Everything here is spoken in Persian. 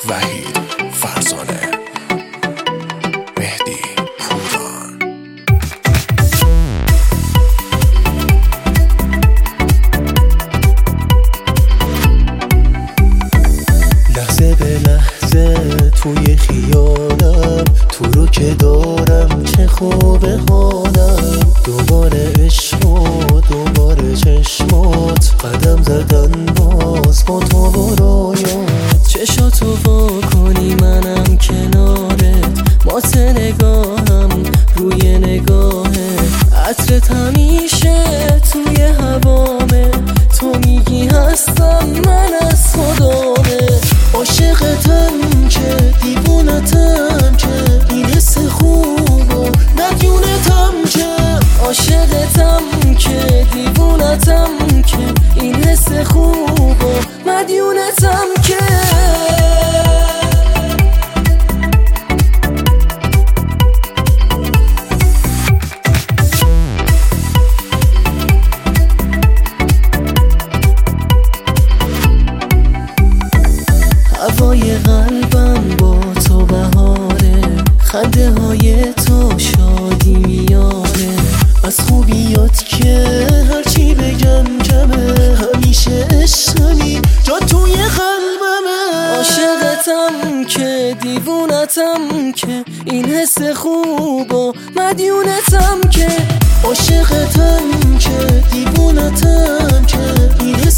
وحید فرزانه، مهدی پوران. لحظه به لحظه توی خیالم، تو رو که دارم چه خوبه حالم. دوباره عشق و دوباره چشمات، قدم زدن باز با تو و رویات. چشاتو وا کنی منم کنارت، مات نگاهم روی نگاهت. عطرت همیشه توی هوامه، تو میگی هستم من از خدامه. عاشقتم که دیوونتم که این حس خوبو ندیونتم که. عاشقتم که دیوونتم که این حس خوبو مدیونتم که. هوای قلبم با تو بهاره، خنده های تو شادی میاره. از خوبیات که هرچی بگم کمه، همیشه عشقمی جا توی قلبمه. عاشقتم که دیوونتم که این حس خوب و مدیونتم که. عاشقتم که دیوونتم که این